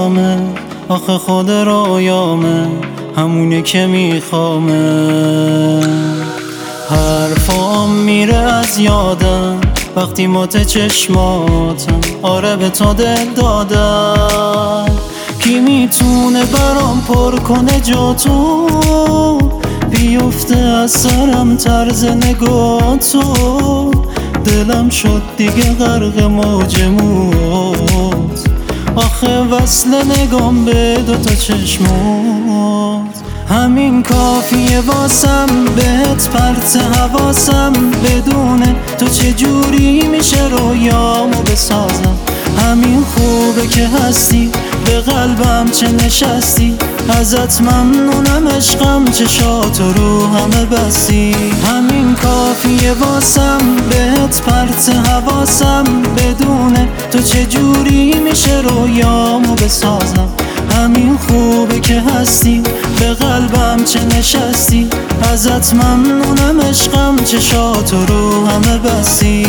رویامه، آخه خود رویامه همونه که میخوامه. حرفام میره از یادم وقتی مات چشماتم، آره به تو دل دادم. کی میتونه برام پر کنه جا تو، بیفته از سرم طرز نگاه تو. دلم شد دیگه غرق موج موت، آخه وصل نگام به دوتا چشمات. همین کافیه واسم بهت پرت حواسم، بدونه تو چجوری میشه رویامو بسازم. همین خوبه که هستی به قلبم چه نشستی، ازت ممنونم عشقم چشات رو همه بستی. همین کافیه واسم بهت پرت حواسم، بدونه تو چجوری میشه رویامو بسازم. همین خوبه که هستی به قلبم چه نشستی، ازت ممنونم عشقم چشات رو همه بستی.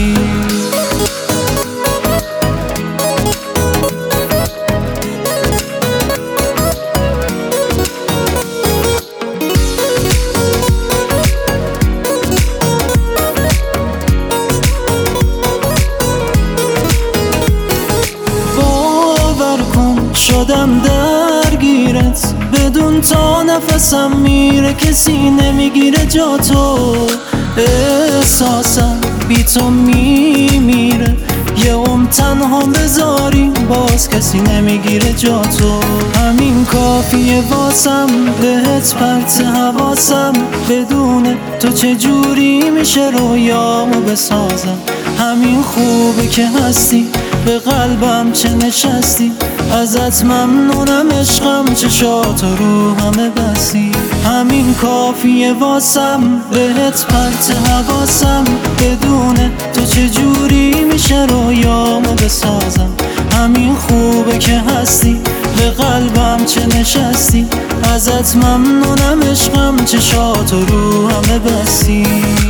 شدم درگیرت بدون تا نفسم میره، کسی نمیگیره جا تو. احساسم بی تو میمیره، یه تنها بذاری باز کسی نمیگیره جا تو. همین کافیه واسم بهت پرت حواسم، بدونه تو چجوری میشه رویامو بسازم. همین خوبه که هستی به قلبم چه نشستی، ازت ممنونم عشقم چشات رو همه بستی. همین کافیه واسم بهت پرت حواسم، بدونه تو چجوری میشه رویامو بسازم. همین خوبه که هستی به قلبم چه نشستی، ازت ممنونم عشقم چشات رو همه بستی.